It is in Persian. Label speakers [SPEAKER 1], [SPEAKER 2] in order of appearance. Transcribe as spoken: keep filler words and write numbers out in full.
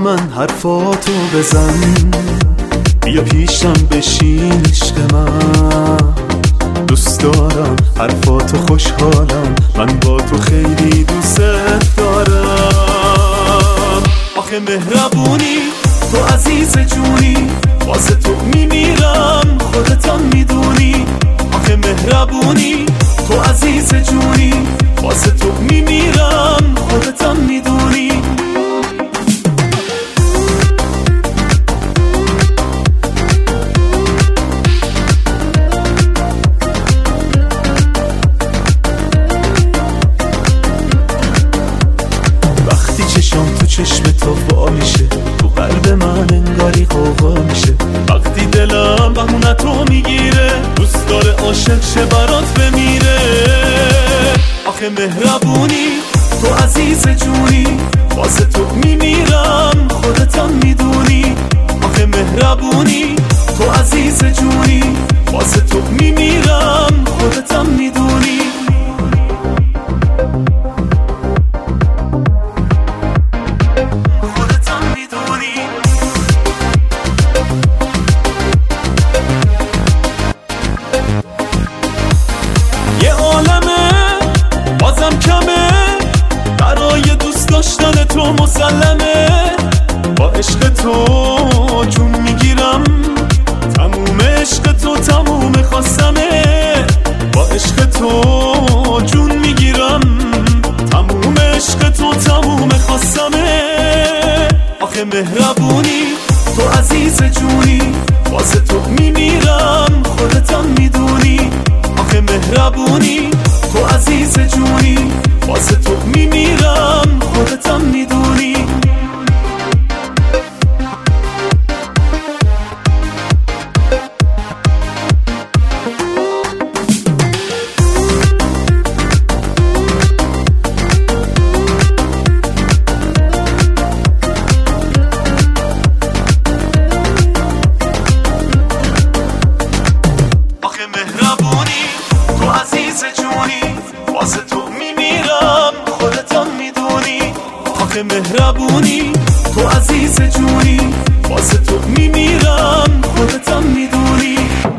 [SPEAKER 1] من حرفاتو بزن، بیا پیشم بشین عشق من. دوست دارم حرفاتو، خوشحالم، من با تو خیلی دوست دارم. آخه مهربونی تو عزیز جونی، واسه تو میمیرم خودتان میدونی. آخه مهربونی تو عزیز جونی، واسه تو میمیرم خودتان میدونی. وقتی چشم تو چشم تو وا میشه، تو قلب من انگاری قوقا میشه. وقتی دلم بهونتو میگیره، دوست داره عاشق شه برات بمیره. آخه مهربونی تو عزیز جونی، واسه تو میمیرم خودتان میدونی. آخه مهربونی تو عزیز جونی، واسه تو میمیرم خودتان میدونی. خودتان میدونی. یه عالمه بازم کمه، برای دوست داشتن تو مسلمه. با عشق تو جون میگیرم، تموم عشق تو تموم خواستمه. با عشق تو جون میگیرم، تموم عشق تو تموم خواستمه. آخه مهربونی تو عزیز جونی، واسه تو میمیرم خودتان میدونی. آخه مهربونی تو عزیز جونی، واسه تو میمیرم خودتان میدونی. آخه مهربونی تو عزیز جونی، واسه تو میمیرم خودتان میدونی. آخه مهربونی تو عزیز جونی، واسه تو میمیرم خودتان میدونی.